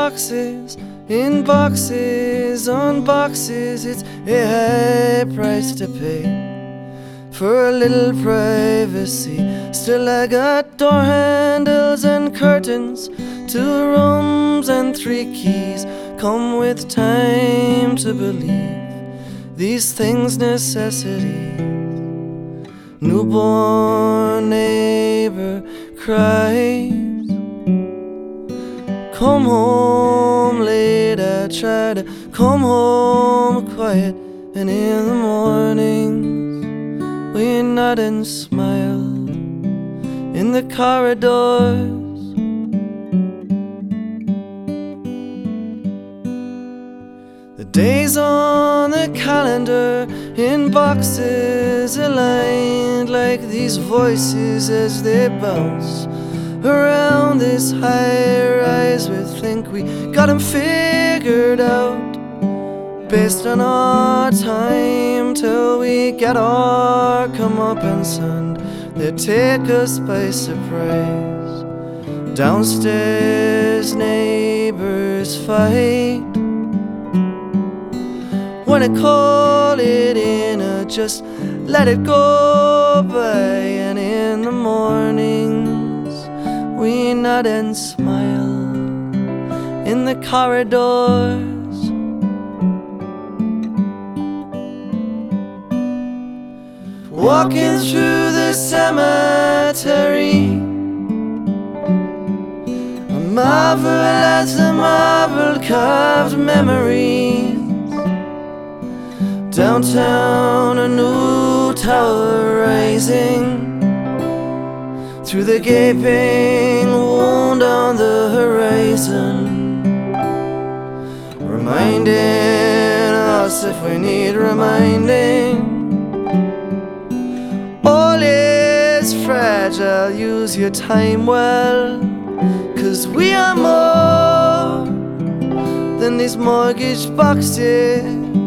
boxes, in boxes, on boxes. It's a high price to pay for a little privacy. Still I got door handles and curtains, 2 rooms and 3 keys. Come with time to believe these things necessities. Newborn neighbor cries, come home late. I try to come home quiet, and in the mornings we nod and smile in the corridors. The days on the calendar in boxes aligned like these voices as they bounce around this high-rise. We think we got 'em figured out based on our time till we get our comeuppance, and they take us by surprise. Downstairs neighbors fight when I call it in, I just let it go by. And in the mornings we nod and smile in the corridors. Walking through the cemetery, I marvel at the marble carved memories. Downtown, a new tower rising through the gaping wound on the horizon, reminding us if we need reminding. All is fragile, use your time well, 'cause we are more than these mortgage boxes,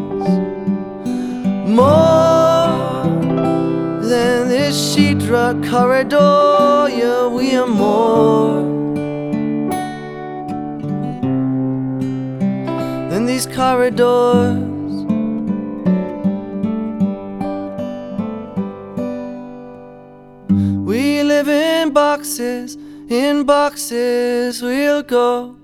more than this sheetrock corridor. Yeah, we are more than these corridors. We live in boxes we'll go.